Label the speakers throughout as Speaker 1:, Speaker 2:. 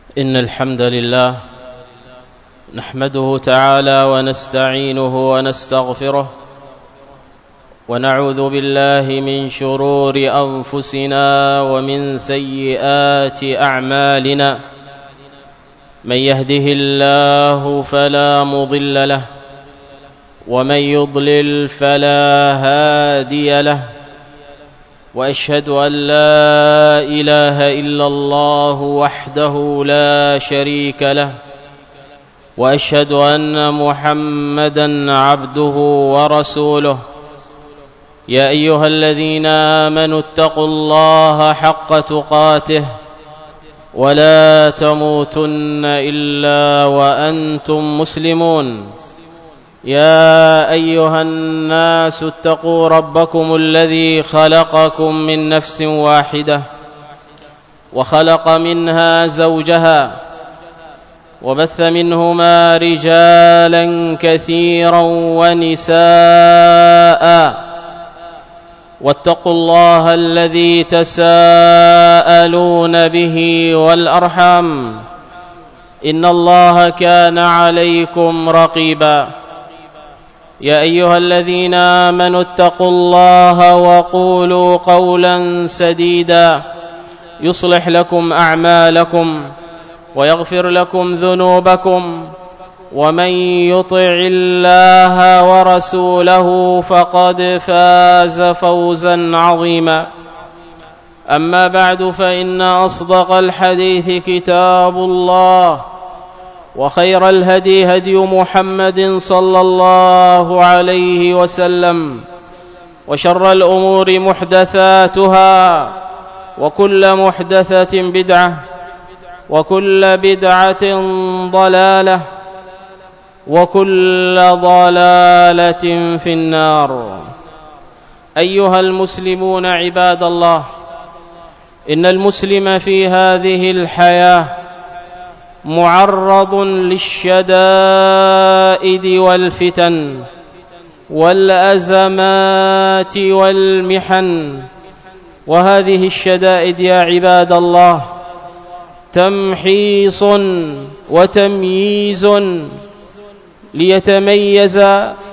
Speaker 1: إن الحمد لله نحمده تعالى ونستعينه ونستغفره ونعوذ بالله من شرور أنفسنا ومن سيئات أعمالنا. من يهده الله فلا مضل له ومن يضلل فلا هادي له، وأشهد أن لا إله إلا الله وحده لا شريك له، وأشهد أن محمدًا عبده ورسوله. يا أيها الذين آمنوا اتقوا الله حق تقاته ولا تموتن إلا وأنتم مسلمون. يا أيها الناس اتقوا ربكم الذي خلقكم من نفس واحدة وخلق منها زوجها وبث منهما رجالا كثيرا ونساء، واتقوا الله الذي تساءلون به والأرحام، إن الله كان عليكم رقيبا. يا أيها الذين آمنوا اتقوا الله وقولوا قولا سديدا يصلح لكم أعمالكم ويغفر لكم ذنوبكم، ومن يطع الله ورسوله فقد فاز فوزا عظيما. أما بعد، فإن أصدق الحديث كتاب الله، وخير الهدي هدي محمد صلى الله عليه وسلم، وشر الأمور محدثاتها، وكل محدثة بدعة، وكل بدعة ضلالة، وكل ضلالة في النار. أيها المسلمون عباد الله، إن المسلم في هذه الحياة معرض للشدائد والفتن والأزمات والمحن، وهذه الشدائد يا عباد الله تمحيص وتمييز ليتميز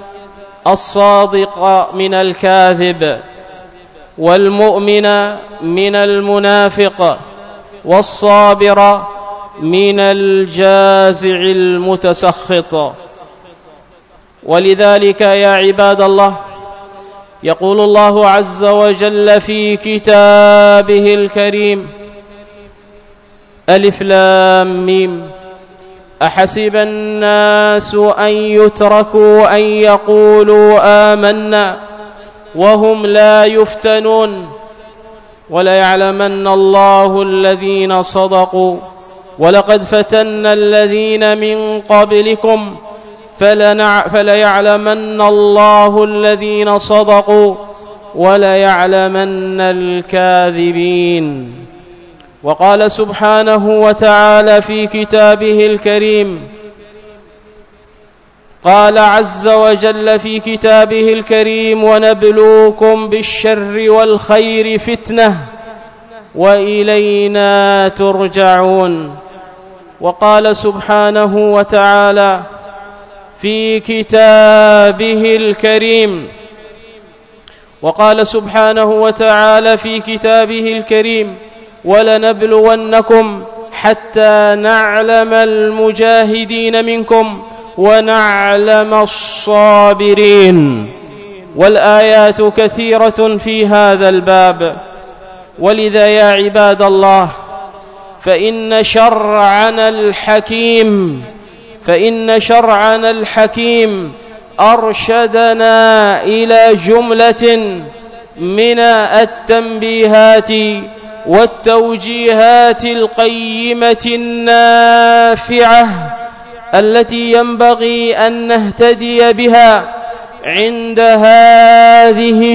Speaker 1: الصادق من الكاذب، والمؤمن من المنافق، والصابر من الجازع المتسخط. ولذلك يا عباد الله يقول الله عز وجل في كتابه الكريم: ألف لام ميم، أحسب الناس أن يتركوا أن يقولوا آمنا وهم لا يفتنون، وليعلمن الله الذين صدقوا ولقد فتنا الذين من قبلكم فليعلمن الله الذين صدقوا وليعلمن الكاذبين. وقال سبحانه وتعالى في كتابه الكريم، قال عز وجل في كتابه الكريم: ونبلوكم بالشر والخير فتنة وإلينا ترجعون. وقال سبحانه وتعالى في كتابه الكريم ولنبلونكم حتى نعلم المجاهدين منكم ونعلم الصابرين. والآيات كثيرة في هذا الباب. ولذا يا عباد الله فإن شرعنا الحكيم أرشدنا إلى جملة من التنبيهات والتوجيهات القيمة النافعة التي ينبغي أن نهتدي بها عند هذه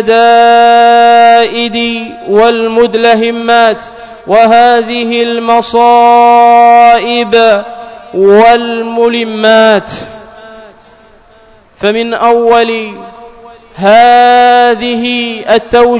Speaker 1: الشدائد والمدلهمات وهذه المصائب والملمات. فمن أول هذه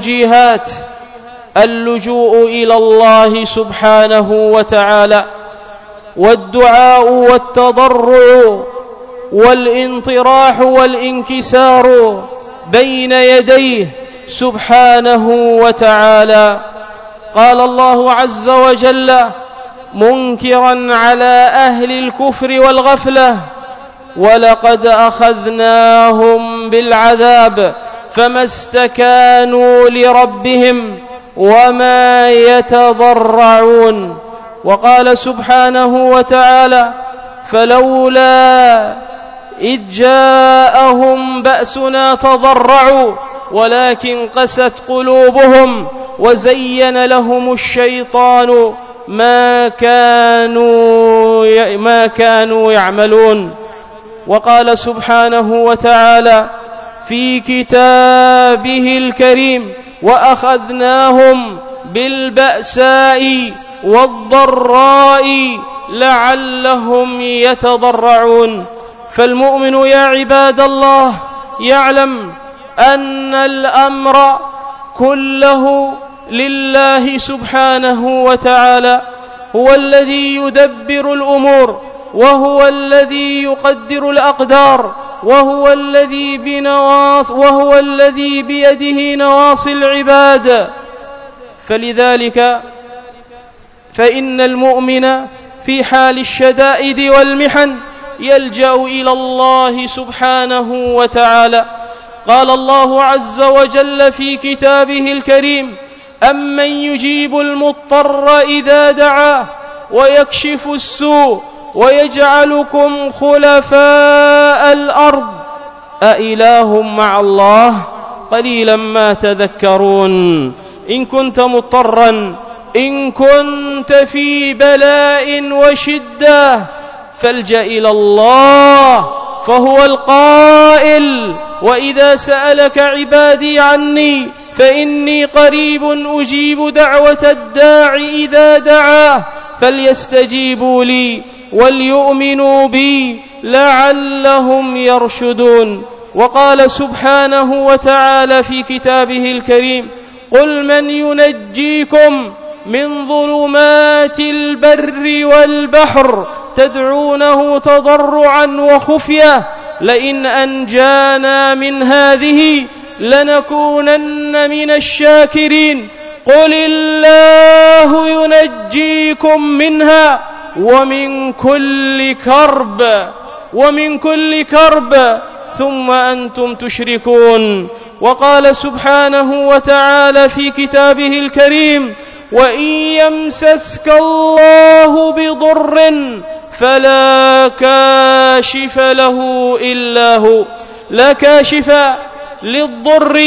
Speaker 1: التوجيهات اللجوء إلى الله سبحانه وتعالى والدعاء والتضرع والانطراح والانكسار بين يديه سبحانه وتعالى. قال الله عز وجل منكرا على أهل الكفر والغفلة: ولقد أخذناهم بالعذاب فما استكانوا لربهم وما يتضرعون. وقال سبحانه وتعالى: فلولا إذ جاءهم بأسنا تضرعوا ولكن قست قلوبهم وزين لهم الشيطان ما كانوا يعملون. وقال سبحانه وتعالى في كتابه الكريم: وأخذناهم بالبأساء والضراء لعلهم يتضرعون. فالمؤمن يا عباد الله يعلم أن الأمر كله لله سبحانه وتعالى، هو الذي يدبر الأمور، وهو الذي يقدر الأقدار، وهو الذي بيده نواصي العباد. فلذلك فإن المؤمن في حال الشدائد والمحن يلجأ إلى الله سبحانه وتعالى. قال الله عز وجل في كتابه الكريم: أمن يجيب المضطر إذا دعاه ويكشف السوء ويجعلكم خلفاء الأرض أإله مع الله قليلا ما تذكرون. إن كنت مضطرا، إن كنت في بلاء وشدة، فالجأ إلى الله، فهو القائل: وإذا سألك عبادي عني فإني قريب أجيب دعوة الداع إذا دعاه فليستجيبوا لي وليؤمنوا بي لعلهم يرشدون. وقال سبحانه وتعالى في كتابه الكريم: قل من ينجيكم من ظلمات البر والبحر تدعونه تضرعا وخفية لئن أنجانا من هذه لنكونن من الشاكرين. قل الله ينجيكم منها ومن كل كرب ثم أنتم تشركون. وقال سبحانه وتعالى في كتابه الكريم: وإن يمسسك الله بضر فلا كاشف له إلا هو، لا كاشف للضر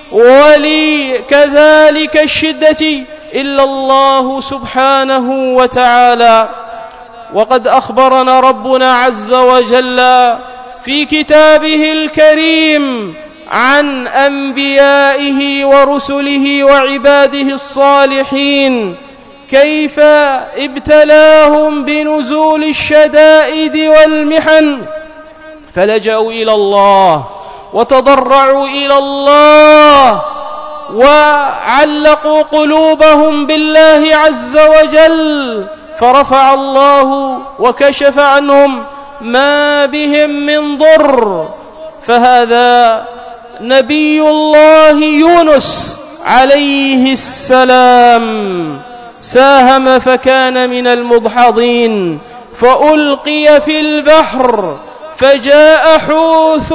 Speaker 1: ولكذلك الشدة إلا الله سبحانه وتعالى. وقد أخبرنا ربنا عز وجل في كتابه الكريم عن أنبيائه ورسله وعباده الصالحين كيف ابتلاهم بنزول الشدائد والمحن، فلجأوا إلى الله وتضرعوا إلى الله وعلقوا قلوبهم بالله عز وجل، فرفع الله وكشف عنهم ما بهم من ضر. فهذا نبي الله يونس عليه السلام ساهم فكان من المدحضين، فألقي في البحر فجاء حوت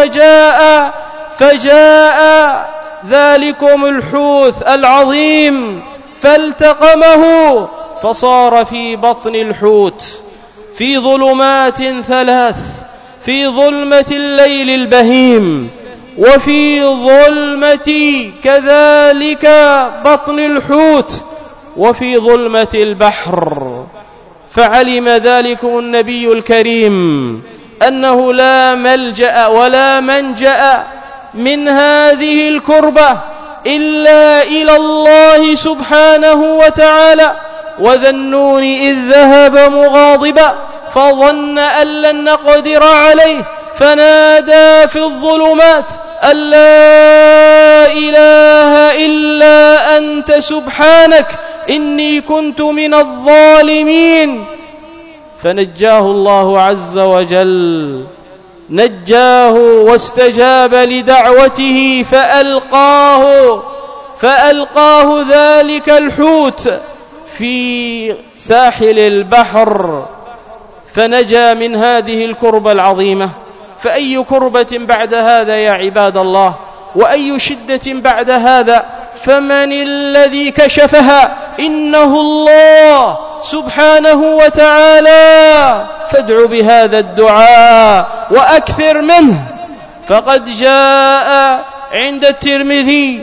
Speaker 1: فجاء ذلكم الحوت العظيم فالتقمه فصار في بطن الحوت في ظلمات ثلاث: في ظلمة الليل البهيم، وفي ظلمة كذلك بطن الحوت، وفي ظلمة البحر. فعلم ذلكم النبي الكريم أنه لا ملجأ ولا منجأ من هذه الكربة إلا إلى الله سبحانه وتعالى. وذا النون إذ ذهب مغاضبا فظن أن لن نقدر عليه فنادى في الظلمات أن لا إله إلا أنت سبحانك إني كنت من الظالمين. فنجاه الله عز وجل، نجاه واستجاب لدعوته فألقاه ذلك الحوت في ساحل البحر فنجا من هذه الكربة العظيمة. فأي كربة بعد هذا يا عباد الله، وأي شدة بعد هذا؟ فمن الذي كشفها؟ إنه الله سبحانه وتعالى. فادع بهذا الدعاء وأكثر منه. فقد جاء عند الترمذي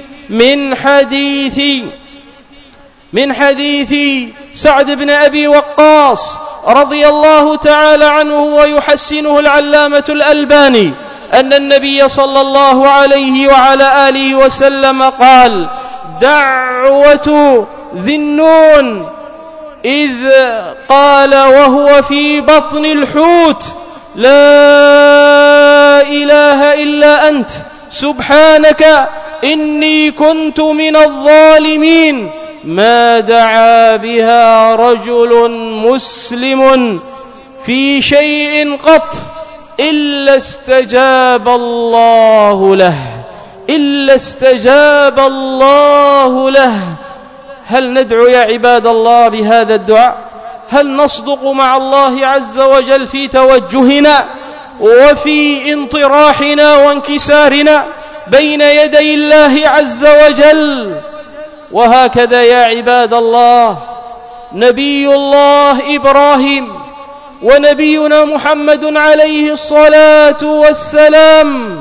Speaker 1: من حديث سعد بن أبي وقاص رضي الله تعالى عنه ويحسنه العلامة الألباني أن النبي صلى الله عليه وعلى آله وسلم قال: دعوة ذي النون إذ قال وهو في بطن الحوت: لا إله إلا أنت سبحانك إني كنت من الظالمين، ما دعا بها رجل مسلم في شيء قط إلا استجاب الله له. هل ندعو يا عباد الله بهذا الدعاء؟ هل نصدق مع الله عز وجل في توجهنا وفي انطراحنا وانكسارنا بين يدي الله عز وجل؟ وهكذا يا عباد الله نبي الله إبراهيم ونبينا محمد عليه الصلاة والسلام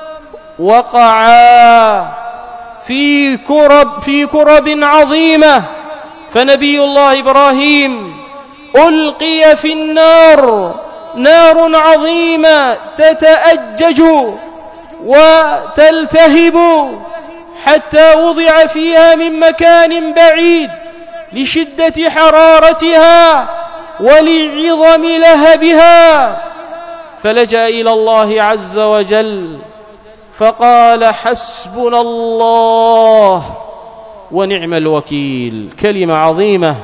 Speaker 1: وقعا في كرب عظيمة. فنبي الله إبراهيم ألقي في نار عظيمة تتأجج وتلتهب حتى وضع فيها من مكان بعيد لشدة حرارتها ولعظم لهبها، فلجأ إلى الله عز وجل فقال: حسبنا الله ونعم الوكيل. كلمة عظيمة،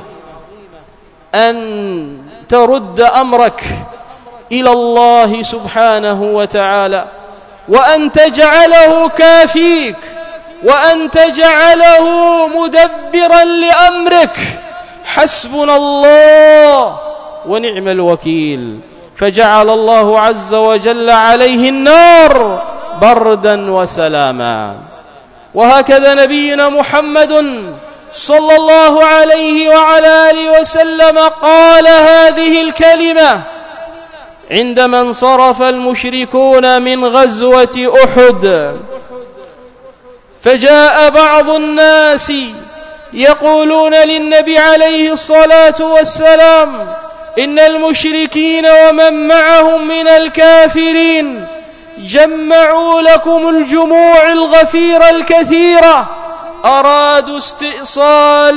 Speaker 1: أن ترد أمرك إلى الله سبحانه وتعالى، وأن تجعله كافيك، وأن تجعله مدبرا لأمرك. حسبنا الله ونعم الوكيل. فجعل الله عز وجل عليه النار بردا وسلاما. وهكذا نبينا محمد صلى الله عليه وعلى آله وسلم قال هذه الكلمة عندما انصرف المشركون من غزوة أحد، فجاء بعض الناس يقولون للنبي عليه الصلاة والسلام: إن المشركين ومن معهم من الكافرين جمعوا لكم الجموع الغفيرة الكثيرة، أرادوا استئصال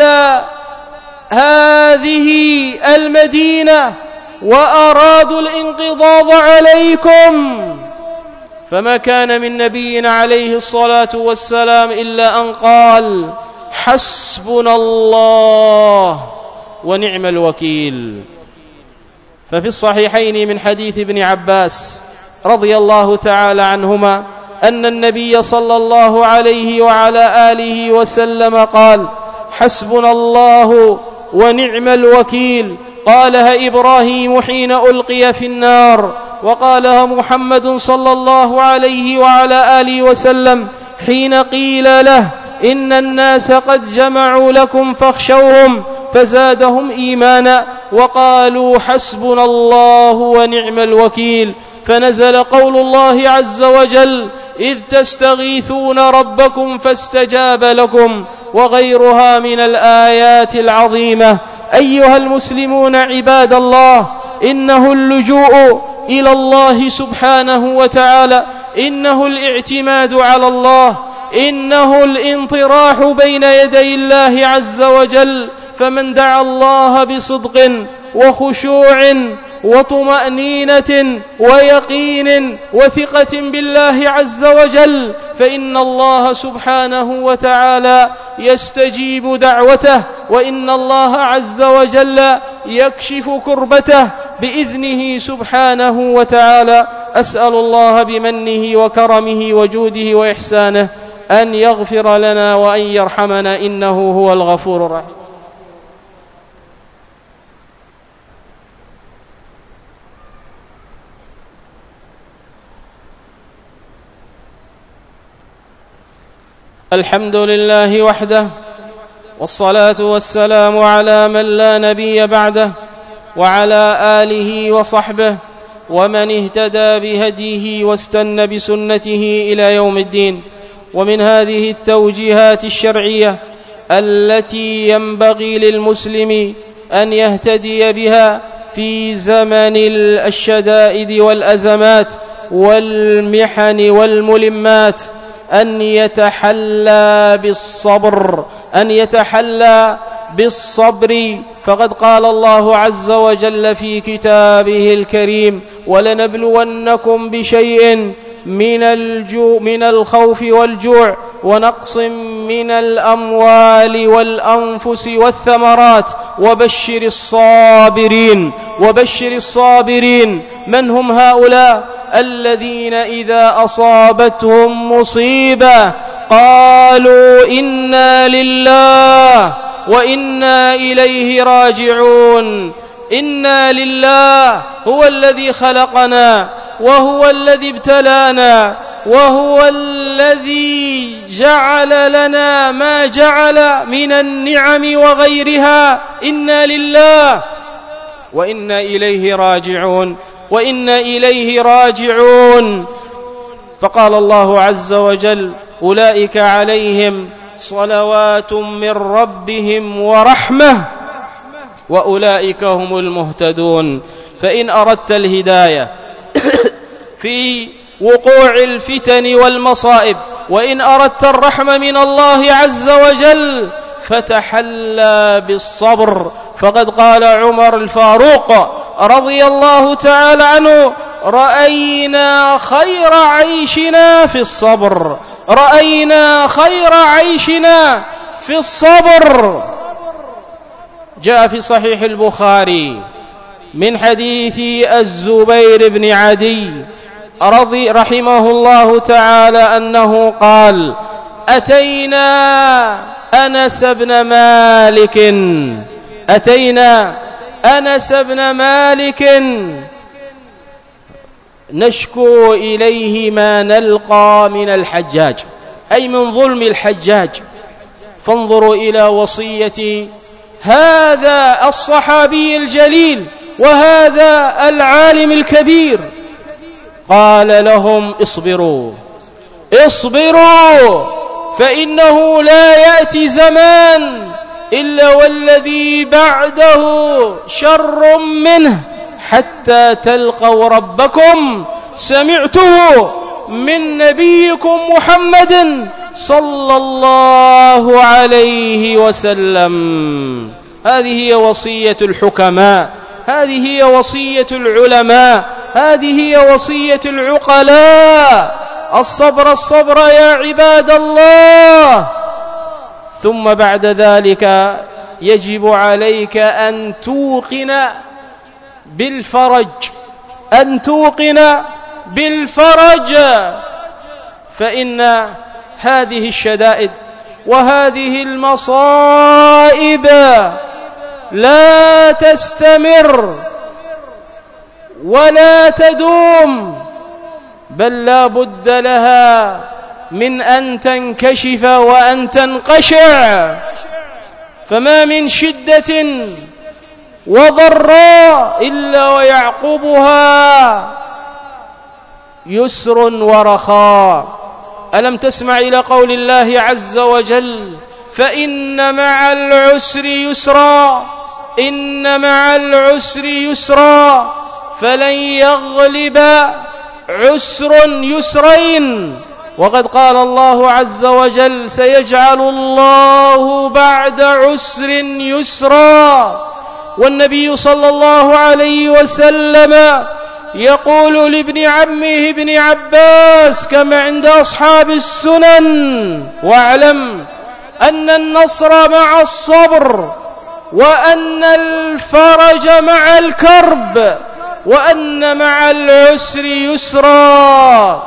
Speaker 1: هذه المدينة وأرادوا الانقضاض عليكم. فما كان من نبي عليه الصلاة والسلام إلا أن قال: حسبنا الله ونعم الوكيل. ففي الصحيحين من حديث ابن عباس رضي الله تعالى عنهما أن النبي صلى الله عليه وعلى آله وسلم قال: حسبنا الله ونعم الوكيل. قالها إبراهيم حين ألقي في النار، وقالها محمد صلى الله عليه وعلى آله وسلم حين قيل له: إن الناس قد جمعوا لكم فاخشوهم، فزادهم إيمانا وقالوا: حسبنا الله ونعم الوكيل. فنزل قول الله عز وجل: إذ تستغيثون ربكم فاستجاب لكم، وغيرها من الآيات العظيمة. أيها المسلمون عباد الله، إنه اللجوء إلى الله سبحانه وتعالى، إنه الاعتماد على الله، إنه الانطراح بين يدي الله عز وجل. فمن دعا الله بصدق وخشوع وطمأنينة ويقين وثقة بالله عز وجل، فإن الله سبحانه وتعالى يستجيب دعوته، وإن الله عز وجل يكشف كربته، بإذنه سبحانه وتعالى. أسأل الله بمنه وكرمه وجوده وإحسانه أن يغفر لنا وأن يرحمنا، إنه هو الغفور الرحيم. الحمد لله وحده، والصلاة والسلام على من لا نبي بعده، وعلى آله وصحبه ومن اهتدى بهديه واستنى بسنته إلى يوم الدين. ومن هذه التوجيهات الشرعية التي ينبغي للمسلم أن يهتدي بها في زمن الشدائد والأزمات والمحن والملمات أن يتحلى بالصبر، فقد قال الله عز وجل في كتابه الكريم: ولنبلونكم بشيء من الخوف والجوع ونقص من الأموال والأنفس والثمرات وبشر الصابرين. من هم هؤلاء؟ الذين إذا أصابتهم مصيبة قالوا إنا لله وإنا إليه راجعون. إنا لله، هو الذي خلقنا وهو الذي ابتلانا وهو الذي جعل لنا ما جعل من النعم وغيرها. إنا لله وإنا إليه راجعون. فقال الله عز وجل: أولئك عليهم صلوات من ربهم ورحمة وأولئك هم المهتدون. فإن أردت الهداية في وقوع الفتن والمصائب، وإن أردت الرحمة من الله عز وجل، فتحلى بالصبر. فقد قال عمر الفاروق رضي الله تعالى عنه: رأينا خير عيشنا في الصبر. جاء في صحيح البخاري من حديث الزبير بن عدي رحمه الله تعالى أنه قال: أتينا أنس بن مالك نشكو إليه ما نلقى من الحجاج، أي من ظلم الحجاج. فانظروا إلى وصية هذا الصحابي الجليل وهذا العالم الكبير. قال لهم: اصبروا فإنه لا يأتي زمان إلا والذي بعده شر منه حتى تلقوا ربكم. سمعته من نبيكم محمد صلى الله عليه وسلم. هذه هي وصية الحكماء، هذه هي وصية العلماء، هذه هي وصية العقلاء. الصبر يا عباد الله. ثم بعد ذلك يجب عليك أن توقن بالفرج، فإن هذه الشدائد وهذه المصائب لا تستمر ولا تدوم، بل لا بد لها من أن تنكشف وأن تنقشع. فما من شدة وضراء إلا ويعقبها يسر ورخاء. ألم تسمع إلى قول الله عز وجل: فإن مع العسر يسرا، إن مع العسر يسرا، فلن يغلب عسر يسرين. وقد قال الله عز وجل: سيجعل الله بعد عسر يسرا. والنبي صلى الله عليه وسلم يقول لابن عمه ابن عباس كما عند أصحاب السنن: واعلم أن النصر مع الصبر، وأن الفرج مع الكرب، وأن مع العسر يسرا.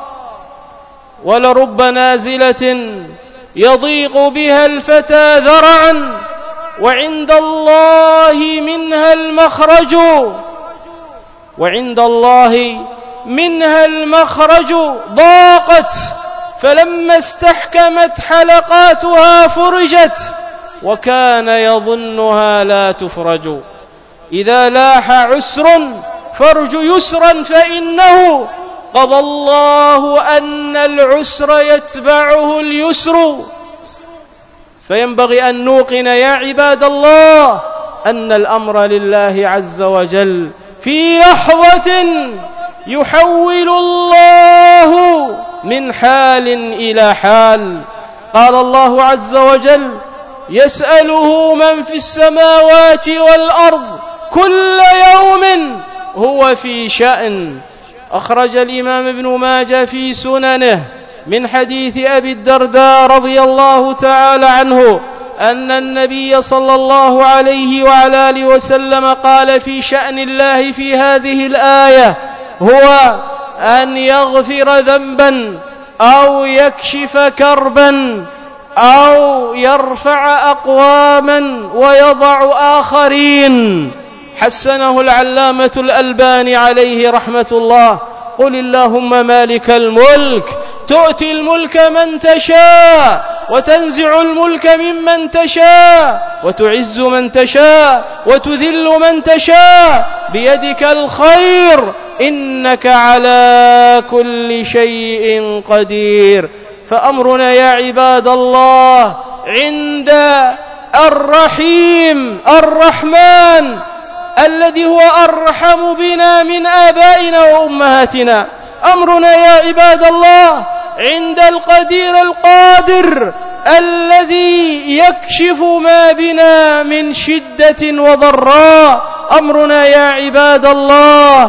Speaker 1: ولرب نازلة يضيق بها الفتى ذرعا وعند الله منها المخرج، وعند الله منها المخرج ضاقت، فلما استحكمت حلقاتها فرجت، وكان يظنها لا تفرج. إذا لاح عسر فارج يسرا، فإنه قضى الله أن العسر يتبعه اليسر. فينبغي أن نوقن يا عباد الله أن الأمر لله عز وجل، في لحظة يحول الله من حال إلى حال. قال الله عز وجل: يسأله من في السماوات والأرض كل يوم هو في شأن. أخرج الإمام ابن ماجه في سننه من حديث أبي الدرداء رضي الله تعالى عنه أن النبي صلى الله عليه وعلى آله وسلم قال في شأن الله في هذه الآية: هو أن يغفر ذنبا أو يكشف كربا أو يرفع أقواما ويضع آخرين. حسنه العلامة الألباني عليه رحمة الله. قل اللهم مالك الملك تؤتي الملك من تشاء وتنزع الملك ممن تشاء وتعز من تشاء وتذل من تشاء بيدك الخير إنك على كل شيء قدير. فأمرنا يا عباد الله عند الرحيم الرحمن الذي هو أرحم بنا من آبائنا وأمهاتنا. أمرنا يا عباد الله عند القدير القادر الذي يكشف ما بنا من شدة وضراء. أمرنا يا عباد الله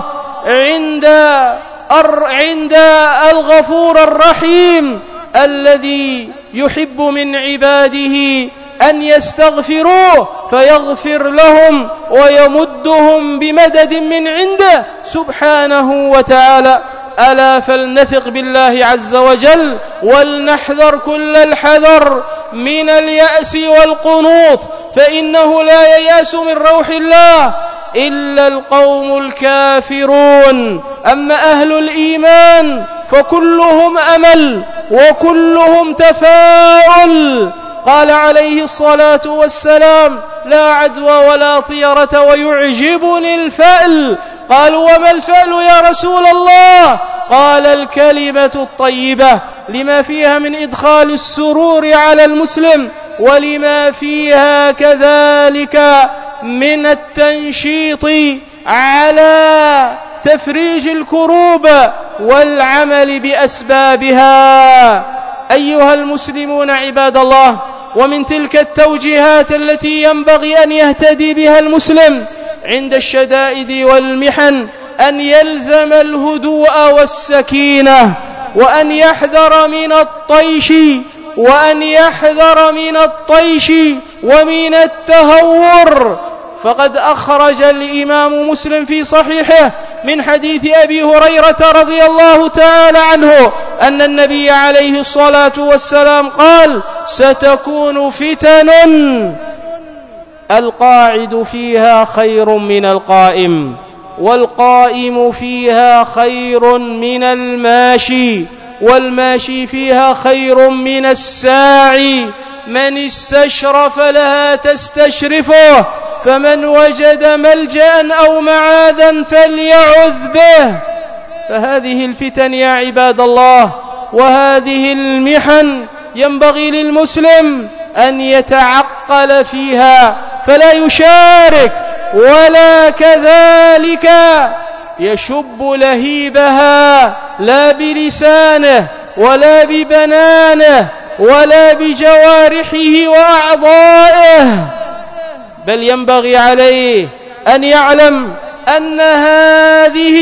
Speaker 1: عند الغفور الرحيم الذي يحب من عباده أن يستغفروه فيغفر لهم ويمدهم بمدد من عنده سبحانه وتعالى. ألا فلنثق بالله عز وجل ولنحذر كل الحذر من اليأس والقنوط، فإنه لا ييأس من روح الله إلا القوم الكافرون. أما أهل الإيمان فكلهم أمل وكلهم تفاؤل. قال عليه الصلاة والسلام: لا عدوى ولا طيرة ويعجبني الفأل. قالوا: وما الفأل يا رسول الله؟ قال: الكلمة الطيبة، لما فيها من إدخال السرور على المسلم، ولما فيها كذلك من التنشيط على تفريج الكروب والعمل بأسبابها. أيها المسلمون عباد الله، ومن تلك التوجيهات التي ينبغي أن يهتدي بها المسلم عند الشدائد والمحن أن يلزم الهدوء والسكينة، وأن يحذر من الطيش ومن التهور. فقد أخرج الإمام مسلم في صحيحه من حديث أبي هريرة رضي الله تعالى عنه أن النبي عليه الصلاة والسلام قال: ستكون فتن القاعد فيها خير من القائم، والقائم فيها خير من الماشي، والماشي فيها خير من الساعي. من استشرف لها تستشرفه، فمن وجد ملجأ أو معاذا فليعذ به. فهذه الفتن يا عباد الله وهذه المحن ينبغي للمسلم أن يتعقل فيها، فلا يشارك ولا كذلك يشب لهيبها، لا بلسانه ولا ببنانه ولا بجوارحه وأعضائه، بل ينبغي عليه أن يعلم أن هذه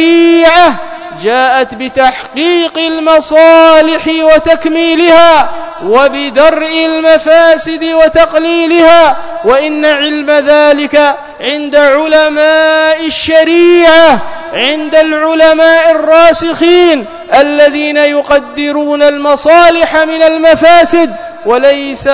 Speaker 1: الشريعة جاءت بتحقيق المصالح وتكميلها، وبدرء المفاسد وتقليلها، وإن علم ذلك عند علماء الشريعة، عند العلماء الراسخين الذين يقدرون المصالح من المفاسد، وليس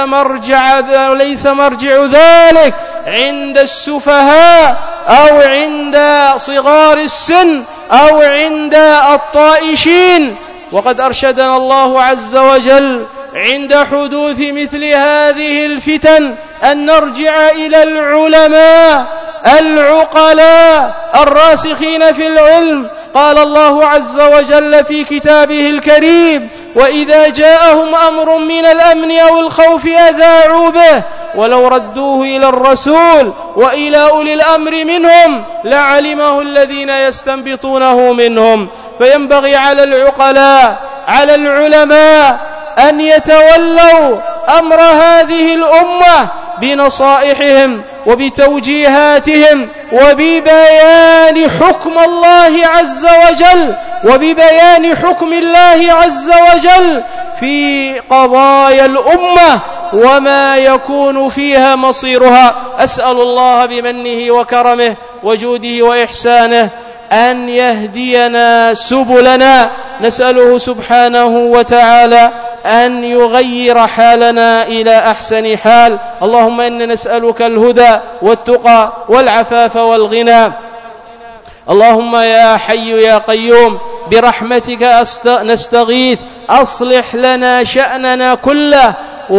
Speaker 1: مرجع ذلك عند السفهاء أو عند صغار السن أو عند الطائشين. وقد أرشدنا الله عز وجل عند حدوث مثل هذه الفتن أن نرجع إلى العلماء العقلاء الراسخين في العلم. قال الله عز وجل في كتابه الكريم: وإذا جاءهم أمر من الأمن أو الخوف أذاعوا به ولو ردوه إلى الرسول وإلى أولي الأمر منهم لعلمه الذين يستنبطونه منهم. فينبغي على العقلاء على العلماء أن يتولوا أمر هذه الأمة بنصائحهم وبتوجيهاتهم وببيان حكم الله عز وجل وببيان حكم الله عز وجل في قضايا الأمة وما يكون فيها مصيرها. أسأل الله بمنه وكرمه وجوده وإحسانه أن يهدينا سبلنا. نسأله سبحانه وتعالى أن يغير حالنا إلى أحسن حال. اللهم إنا نسألك الهدى والتقى والعفاف والغنى. اللهم يا حي يا قيوم برحمتك نستغيث، أصلح لنا شأننا كله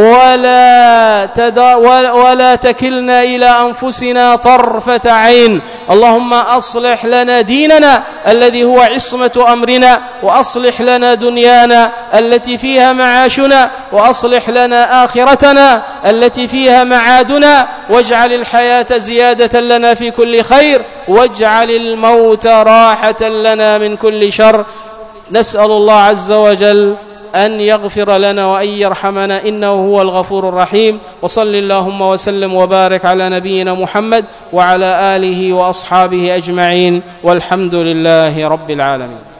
Speaker 1: ولا تكلنا إلى أنفسنا طرفة عين. اللهم أصلح لنا ديننا الذي هو عصمة أمرنا، وأصلح لنا دنيانا التي فيها معاشنا، وأصلح لنا آخرتنا التي فيها معادنا، واجعل الحياة زيادة لنا في كل خير، واجعل الموت راحة لنا من كل شر. نسأل الله عز وجل أن يغفر لنا وأن يرحمنا إنه هو الغفور الرحيم. وصل اللهم وسلم وبارك على نبينا محمد وعلى آله وأصحابه أجمعين، والحمد لله رب العالمين.